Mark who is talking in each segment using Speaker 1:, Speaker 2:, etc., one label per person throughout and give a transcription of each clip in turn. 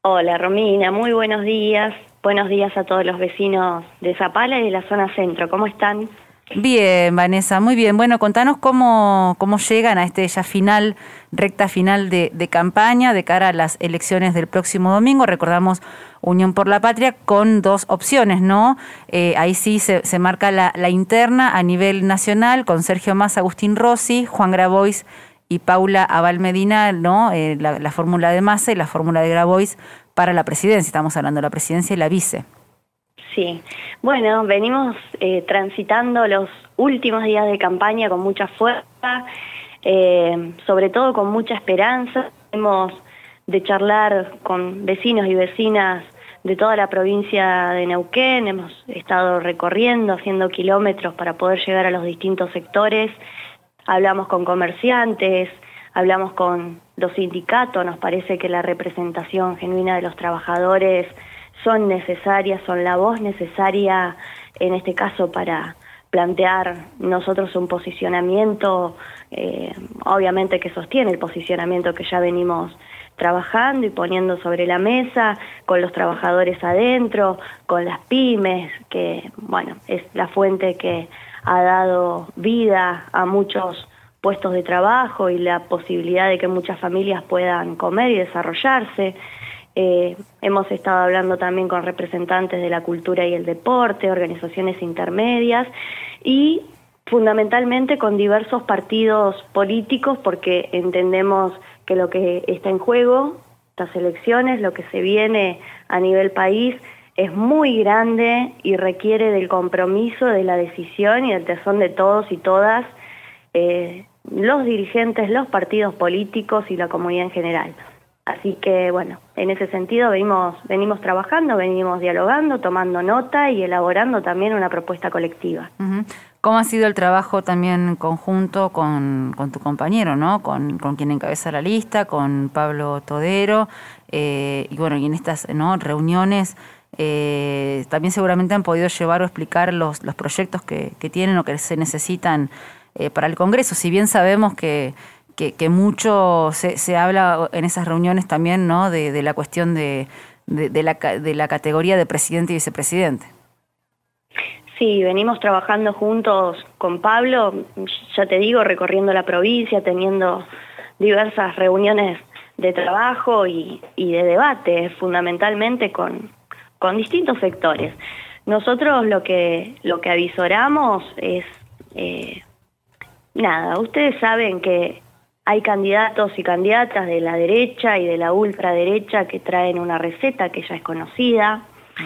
Speaker 1: Hola Romina, muy buenos días. Buenos días a todos los vecinos de Zapala y de la zona centro. ¿Cómo están?
Speaker 2: Bien, Vanessa, muy bien. Bueno, contanos cómo llegan a ya recta final de campaña de cara a las elecciones del próximo domingo. Recordamos Unión por la Patria con dos opciones, ¿no? Ahí sí se marca la interna a nivel nacional con Sergio Massa, Agustín Rossi, Juan Grabois y Paula Abal Medina, ¿no? La fórmula de Massa y la fórmula de Grabois para la presidencia. Estamos hablando de la presidencia y la vice.
Speaker 1: Sí, bueno, venimos transitando los últimos días de campaña con mucha fuerza, sobre todo con mucha esperanza. Hemos de charlar con vecinos y vecinas de toda la provincia de Neuquén, hemos estado recorriendo, haciendo kilómetros para poder llegar a los distintos sectores, hablamos con comerciantes, hablamos con los sindicatos, nos parece que la representación genuina de los trabajadores son necesarias, son la voz necesaria en este caso para plantear nosotros un posicionamiento, obviamente que sostiene el posicionamiento que ya venimos trabajando y poniendo sobre la mesa, con los trabajadores adentro, con las pymes, que bueno, es la fuente que ha dado vida a muchos puestos de trabajo y la posibilidad de que muchas familias puedan comer y desarrollarse. Hemos estado hablando también con representantes de la cultura y el deporte, organizaciones intermedias y fundamentalmente con diversos partidos políticos porque entendemos que lo que está en juego, estas elecciones, lo que se viene a nivel país es muy grande y requiere del compromiso, de la decisión y del tesón de todos y todas, los dirigentes, los partidos políticos y la comunidad en general. Así que, bueno, en ese sentido venimos trabajando, venimos dialogando, tomando nota y elaborando también una propuesta colectiva.
Speaker 2: Uh-huh. ¿Cómo ha sido el trabajo también conjunto con tu compañero, ¿no? Con quien encabeza la lista, con Pablo Todero, y bueno, y en estas, ¿no?, reuniones también seguramente han podido llevar o explicar los proyectos que tienen o que se necesitan para el Congreso, si bien sabemos que mucho se habla en esas reuniones también, ¿no?, de la cuestión de la categoría de presidente y vicepresidente.
Speaker 1: Sí, venimos trabajando juntos con Pablo, ya te digo, recorriendo la provincia, teniendo diversas reuniones de trabajo y de debate, fundamentalmente con distintos sectores. Nosotros lo que avisoramos es, ustedes saben que hay candidatos y candidatas de la derecha y de la ultraderecha que traen una receta que ya es conocida.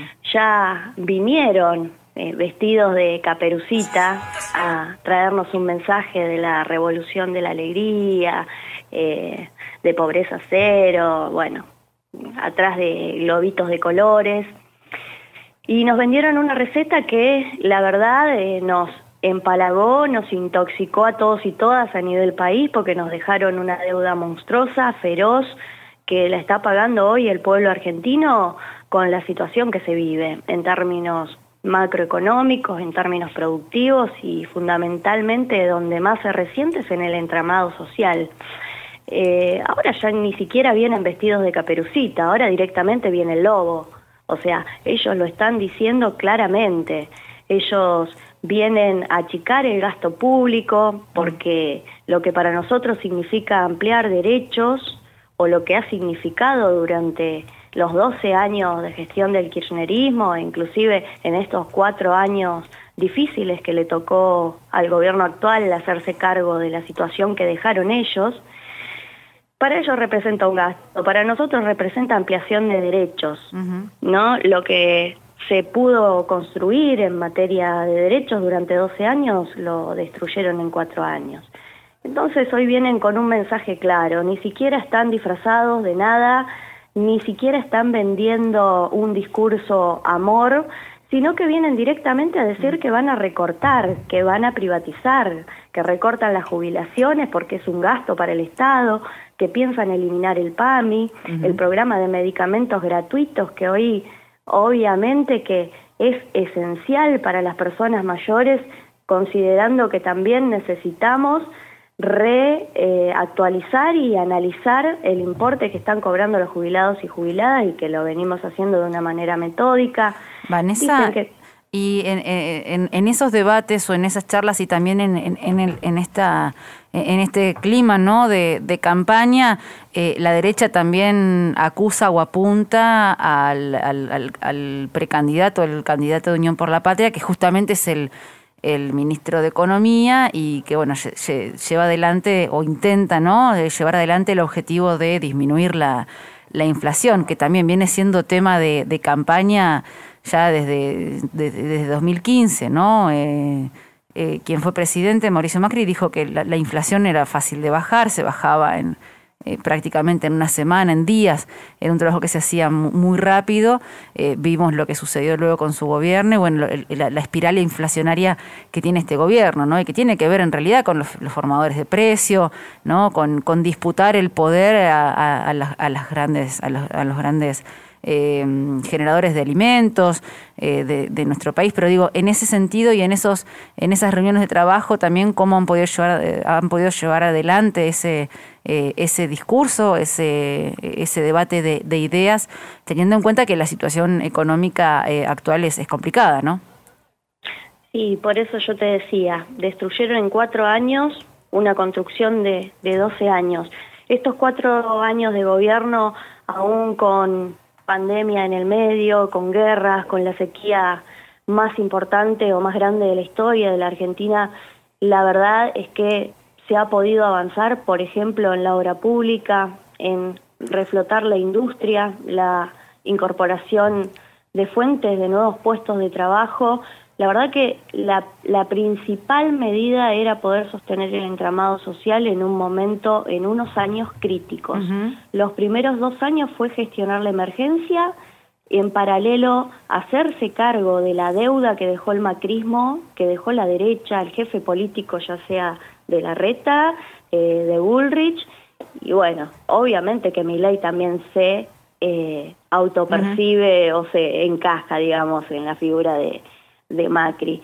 Speaker 1: Ya vinieron vestidos de Caperucita a traernos un mensaje de la revolución de la alegría, de pobreza cero, bueno, atrás de globitos de colores. Y nos vendieron una receta que la verdad nos empalagó, nos intoxicó a todos y todas a nivel país porque nos dejaron una deuda monstruosa, feroz, que la está pagando hoy el pueblo argentino con la situación que se vive en términos macroeconómicos, en términos productivos y fundamentalmente donde más se resiente es en el entramado social. Ahora ya ni siquiera vienen vestidos de Caperucita, ahora directamente viene el lobo. O sea, ellos lo están diciendo claramente. Ellos vienen a achicar el gasto público porque lo que para nosotros significa ampliar derechos o lo que ha significado durante los 12 años de gestión del kirchnerismo, e inclusive en estos 4 años difíciles que le tocó al gobierno actual hacerse cargo de la situación que dejaron ellos, para ellos representa un gasto, para nosotros representa ampliación de derechos, ¿no? Lo que se pudo construir en materia de derechos durante 12 años lo destruyeron en 4 años. Entonces hoy vienen con un mensaje claro, ni siquiera están disfrazados de nada, ni siquiera están vendiendo un discurso amor, sino que vienen directamente a decir que van a recortar, que van a privatizar, que recortan las jubilaciones porque es un gasto para el Estado, que piensan eliminar el PAMI, el programa de medicamentos gratuitos que hoy obviamente que es esencial para las personas mayores, considerando que también necesitamos actualizar y analizar el importe que están cobrando los jubilados y jubiladas, y que lo venimos haciendo de una manera metódica.
Speaker 2: Vanessa, y en esos debates o en esas charlas y también en este clima, ¿no?, de campaña, la derecha también acusa o apunta al precandidato, el candidato de Unión por la Patria, que justamente es el ministro de Economía, y que bueno, lleva adelante o intenta, ¿no?, llevar adelante el objetivo de disminuir la inflación, que también viene siendo tema de campaña ya desde 2015, ¿no? Quien fue presidente, Mauricio Macri, dijo que la inflación era fácil de bajar, se bajaba prácticamente en una semana, en días, era un trabajo que se hacía muy rápido. Vimos lo que sucedió luego con su gobierno y bueno, la espiral inflacionaria que tiene este gobierno, ¿no?, y que tiene que ver en realidad con los formadores de precio, ¿no?, con disputar el poder a los grandes generadores de alimentos de nuestro país. Pero digo, en ese sentido y en esas reuniones de trabajo también, cómo han podido llevar adelante ese discurso, ese debate de ideas, teniendo en cuenta que la situación económica actual es complicada, ¿no?
Speaker 1: Sí, por eso yo te decía, destruyeron en 4 años una construcción de 12 años. Estos 4 años de gobierno, aún con pandemia en el medio, con guerras, con la sequía más importante o más grande de la historia de la Argentina, la verdad es que se ha podido avanzar, por ejemplo, en la obra pública, en reflotar la industria, la incorporación de fuentes de nuevos puestos de trabajo. La verdad que la principal medida era poder sostener el entramado social en unos años críticos. Los primeros 2 años fue gestionar la emergencia y en paralelo hacerse cargo de la deuda que dejó el macrismo, que dejó la derecha, el jefe político, ya sea de Larreta, de Bullrich, y bueno, obviamente que Milei también se autopercibe o se encaja, digamos, en la figura de Macri.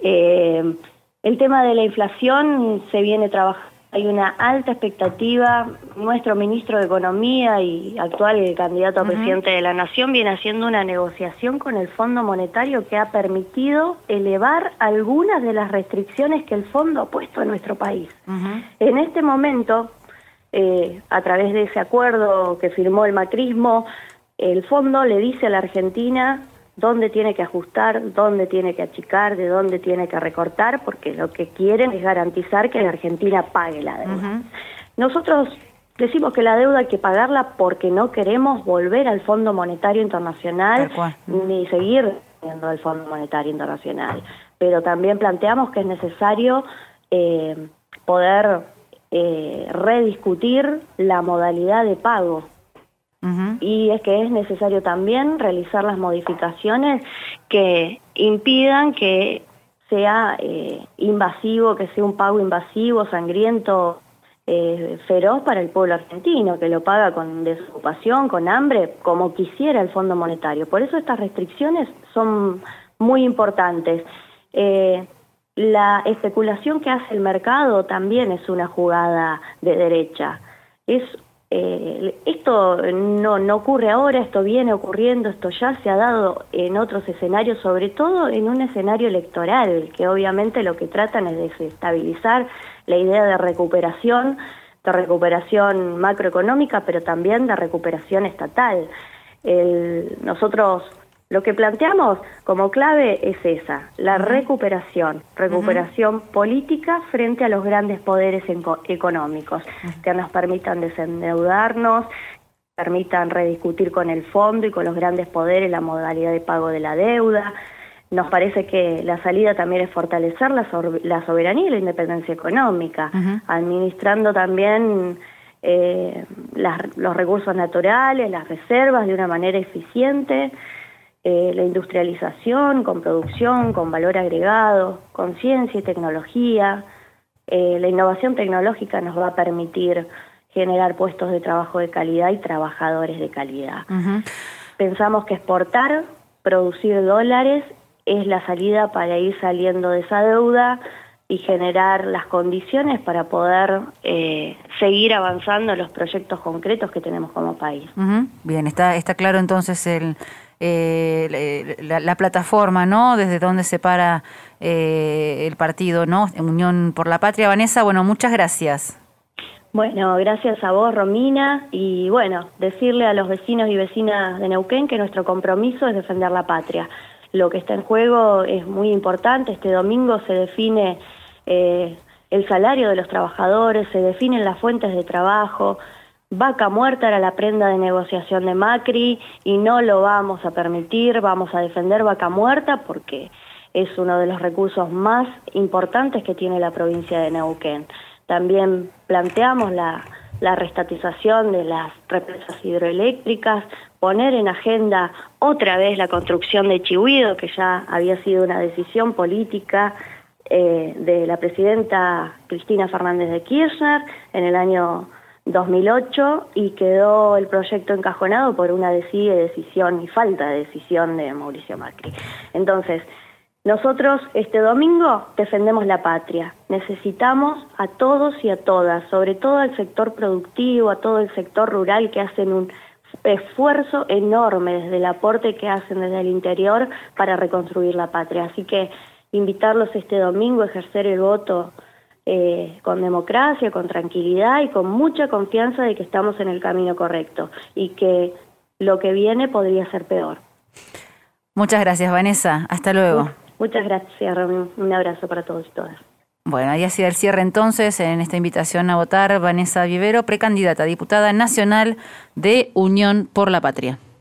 Speaker 1: El tema de la inflación se viene trabajando, hay una alta expectativa. Nuestro ministro de Economía y actual candidato a presidente de la Nación viene haciendo una negociación con el Fondo Monetario que ha permitido elevar algunas de las restricciones que el fondo ha puesto en nuestro país. En este momento, a través de ese acuerdo que firmó el macrismo, el fondo le dice a la Argentina dónde tiene que ajustar, dónde tiene que achicar, de dónde tiene que recortar, porque lo que quieren es garantizar que la Argentina pague la deuda. Nosotros decimos que la deuda hay que pagarla porque no queremos volver al Fondo Monetario Internacional ni seguir siendo el Fondo Monetario Internacional, pero también planteamos que es necesario poder rediscutir la modalidad de pago. Y es que es necesario también realizar las modificaciones que impidan que sea invasivo, que sea un pago invasivo, sangriento, feroz para el pueblo argentino, que lo paga con desocupación, con hambre, como quisiera el Fondo Monetario. Por eso estas restricciones son muy importantes. La especulación que hace el mercado también es una jugada de derecha. Esto no ocurre ahora, esto viene ocurriendo, esto ya se ha dado en otros escenarios, sobre todo en un escenario electoral, que obviamente lo que tratan es de desestabilizar la idea de recuperación macroeconómica, pero también de recuperación estatal. Nosotros lo que planteamos como clave es esa, la recuperación política frente a los grandes poderes económicos, que nos permitan desendeudarnos, permitan rediscutir con el fondo y con los grandes poderes la modalidad de pago de la deuda. Nos parece que la salida también es fortalecer la soberanía y la independencia económica, administrando también los recursos naturales, las reservas de una manera eficiente, la industrialización con producción, con valor agregado, con ciencia y tecnología. La innovación tecnológica nos va a permitir generar puestos de trabajo de calidad y trabajadores de calidad. Pensamos que exportar, producir dólares, es la salida para ir saliendo de esa deuda y generar las condiciones para poder seguir avanzando en los proyectos concretos que tenemos como país.
Speaker 2: Bien, está claro entonces la plataforma, ¿no? Desde donde se para el partido, ¿no? Unión por la Patria. Vanessa, bueno, muchas gracias.
Speaker 1: Bueno, gracias a vos, Romina, y bueno, decirle a los vecinos y vecinas de Neuquén que nuestro compromiso es defender la patria. Lo que está en juego es muy importante. Este domingo se define el salario de los trabajadores, se definen las fuentes de trabajo. Vaca muerta era la prenda de negociación de Macri y no lo vamos a permitir. Vamos a defender vaca muerta porque es uno de los recursos más importantes que tiene la provincia de Neuquén. También planteamos la reestatización de las represas hidroeléctricas, poner en agenda otra vez la construcción de Chihuido, que ya había sido una decisión política de la presidenta Cristina Fernández de Kirchner en el año 2008 y quedó el proyecto encajonado por una decisión y falta de decisión de Mauricio Macri. Entonces, nosotros este domingo defendemos la patria. Necesitamos a todos y a todas, sobre todo al sector productivo, a todo el sector rural que hacen un esfuerzo enorme desde el aporte que hacen desde el interior para reconstruir la patria. Así que invitarlos este domingo a ejercer el voto con democracia, con tranquilidad y con mucha confianza de que estamos en el camino correcto y que lo que viene podría ser peor.
Speaker 2: Muchas gracias, Vanessa. Hasta luego.
Speaker 1: Muchas gracias, Rami. Un abrazo para todos y todas.
Speaker 2: Bueno, ahí ha sido el cierre entonces en esta invitación a votar. Vanessa Vivero, precandidata a diputada nacional de Unión por la Patria.